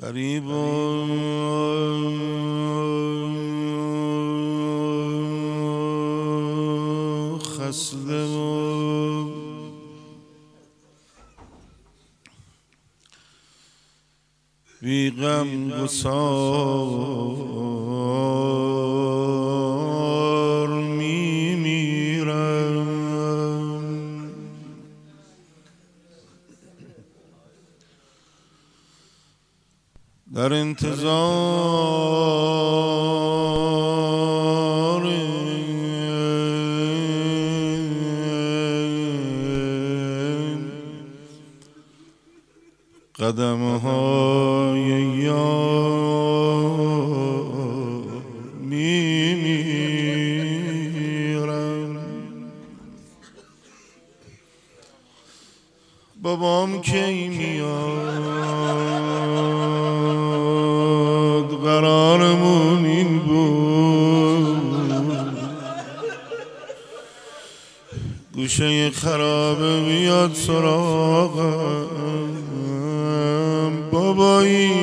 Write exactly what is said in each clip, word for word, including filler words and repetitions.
غریب و خسته و بی غم گسار می میرم. در انتظار قدم‌های یار می میرم. بابام کی میاد؟ قرارمون این بود گوشه خرابه بیاد سراغم. بابایی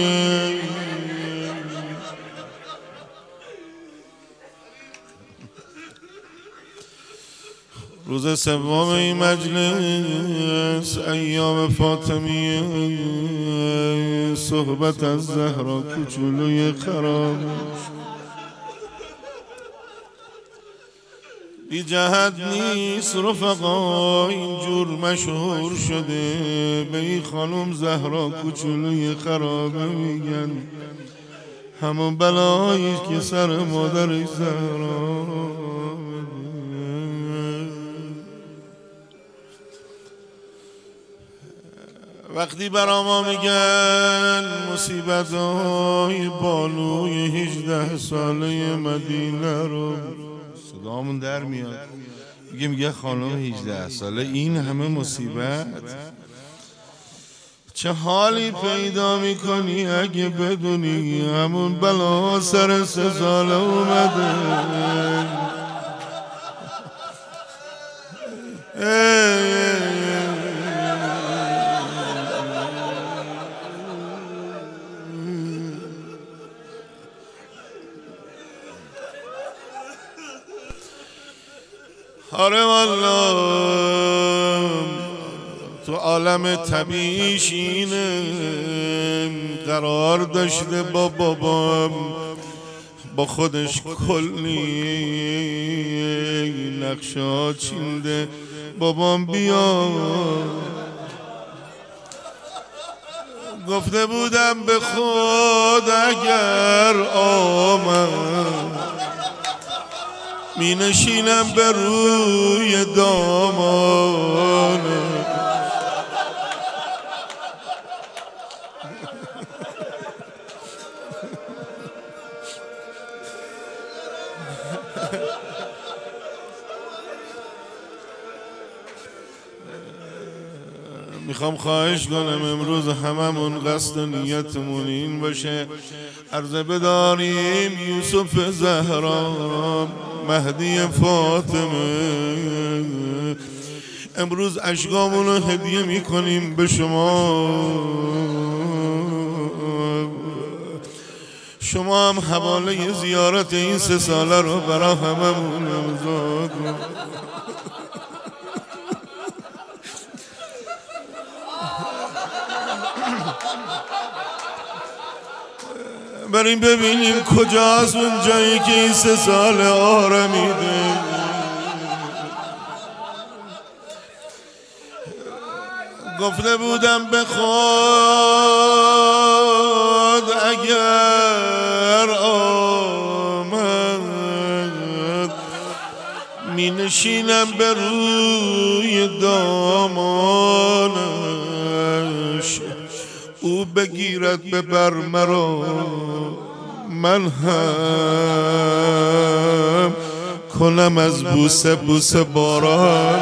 روز سوم این مجلس ایام فاطمیه صحبت از زهرا کوچولوی خرابش بی جهت نیست رفقا، اینجور مشهور شده به این خانم زهرا کوچولوی خرابه میگن. همون بلایی که سر مادرش زهرا وقتی برا ما میگن مصیبت های بالوی هجده ساله مدینه رو صدامون در میاد، میگه میگه خانم هجده ساله این همه مصیبت چه حالی پیدا میکنی اگه بدونی همون بلا سر سه ساله اومده. آره والله تو عالم طبیعیش اینه قرار داشته با بابام با خودش کلی نقشا چینده بابام بیا. گفته بودم به خود اگر آمد می نشینم به روی دامانه. میخوام خواهش کنم امروز هممون قصد و نیتمون این باشه عرضه بداریم یوسف زهرا مهدی فاطمه. امروز اشکامون رو هدیه میکنیم به شما، شما هم حواله زیارت این سه ساله رو برا هممون امضا کن. بریم ببینیم کجاست اون جایی که این سه سال آرمیده. گفته بودم به خود اگر آمد می نشینم به روی دامانش او بگیرد به بر مرا من هم کنم از بوسه بوسه باران.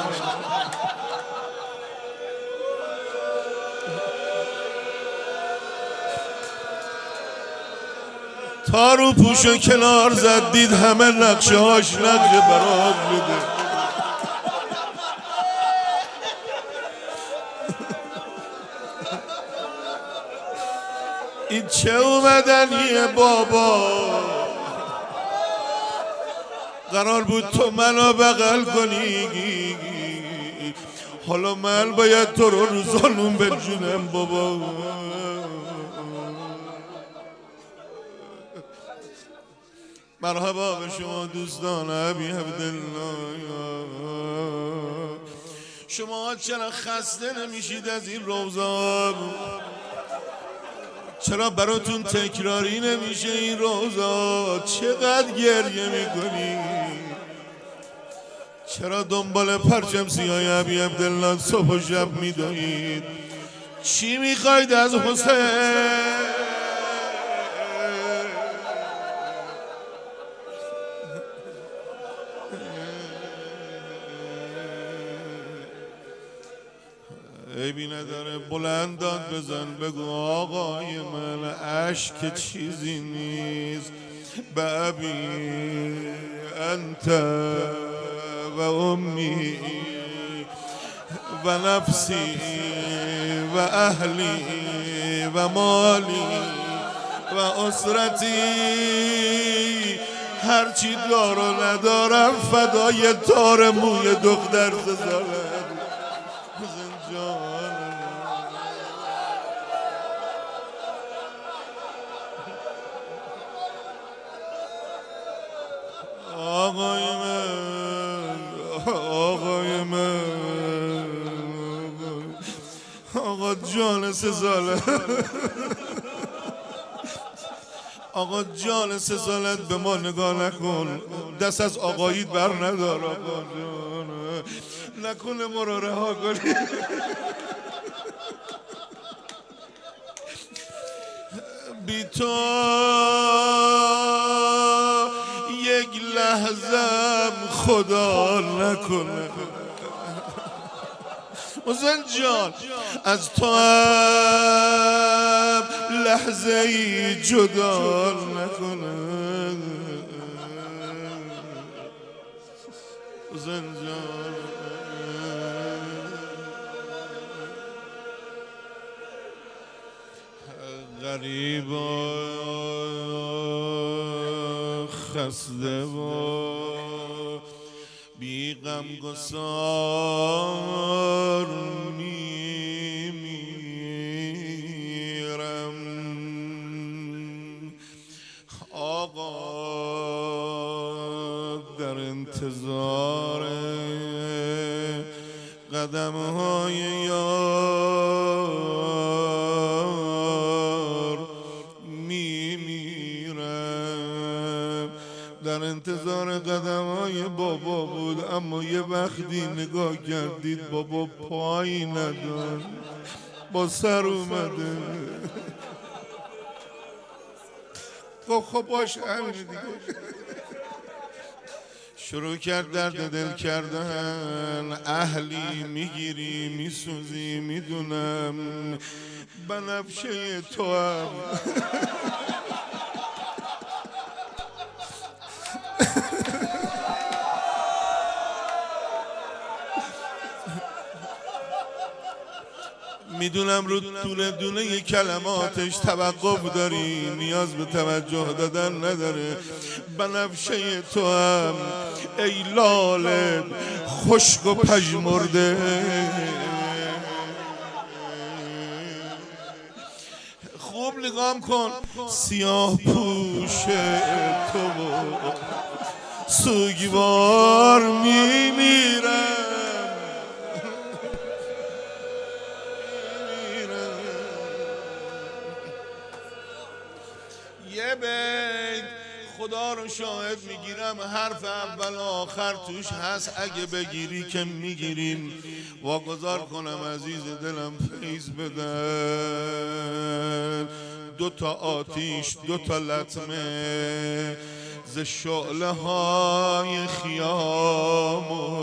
تا رو پوشو کنار زد دید همه نقشه هاش نقشه برات بده. این چه اومدنیه بابا؟ قرار بود تو منو بغل کنی، حالا من باید تو رو رو زانون بجونم بابا. مرحبا به شما دوستان ابی عبدالله. شما چرا خسته نمیشید از این روزا؟ چرا براتون تکراری نمیشه این روزا؟ چقدر گریه میکنی؟ چرا دنبال پرچم سیاه ابی عبدالله صبح و شب میدوید؟ چی میخواید از حسین؟ عیبی نداره بلند داد بزن بگو آقای من اشک چیزی نیست. به ابی انت و امی و نفسی و اهلی و مالی و اسرتی، هرچی دار و ندارم فدای تار موی دختر سزالم. آقای من، آقای من، آقا جان سه ساله، آقا جان سه سالت به ما نگاه نکن، دست از آقاییت بر ندار آقا جان، نکنه ما رو رها کنی. بی تو یک لحظم خدا نکنه. حسین جان از تو هم لحظه ای جدا نکنه. حسین جان غریبا خسته و بی غمگسار میمیرم. آقا در انتظار قدم های یار میمیرم. در انتظار قدم های بابا بود، اما یه وقتی نگاه کردید بابا پایی ندار، با سر اومده. خب خب باشه همین دیگه. شروع کرد درد دل کردن. اهلی میگیری میسوزی میدونم، بنفشه تو هم میدونم رو دونه دونه کلماتش توقف داری، نیاز به توجه دادن نداره. بنفشه تو هم ای لاله خشک و پژمرده، خوب نگام کن. سیاه پوش تو سوگوار میمیرم. یه بیت خدا رو شاهد میگیرم، حرف اول آخر توش هست، اگه بگیری که میگیریم. واگذار کنم عزیز دلم فیض بدن. دو تا آتیش دو تا لطمه ز شعله های خیام.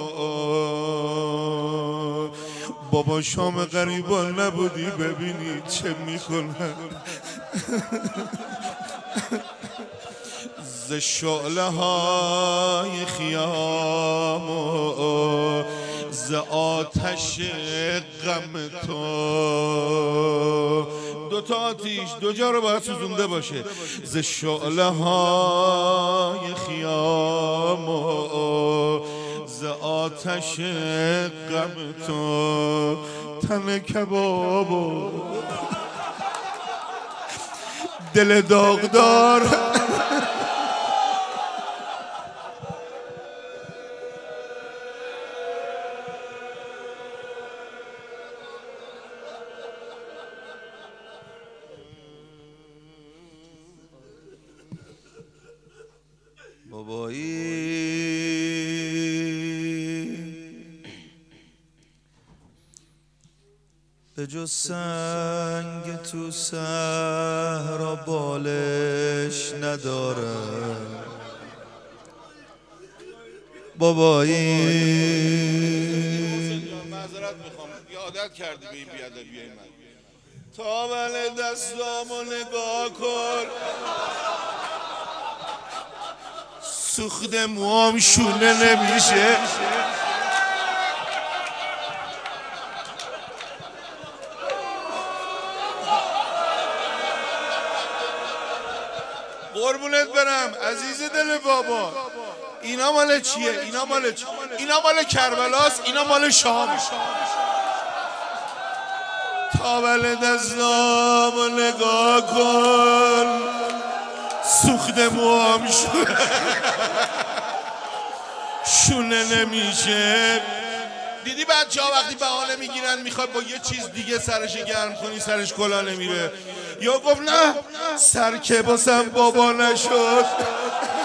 بابا شام غریبان نبودی ببینی چه میکنن. ز شعله های خیام و ز آتش غم تو دو تا آتیش دو جا رو باید سوزونده باشه. ز شعله های خیام و ز آتش غم تو تن کباب و دل داغدار بابایی به جز سنگ تو صحرا بالش نداره بابایی. معذرت میخوام یه عادت کردی به این بیادبی من. تاول دستامو نگاه کن سوخت موام شونه نمیشه. قربونت برم عزیز دل بابا. اینا مال چیه؟ اینا مال چیه؟ اینا مال کربلاست، اینا مال شام. تاول دستامو نگاه کن سوخت موام شونه شونه نمیشه. دیدی بچه ها وقتی بهانه میگیرن میخواد با یه چیز دیگه سرش گرم کنی سرش کلا نمیره. یا گفت نه سر که باسم بابا نشد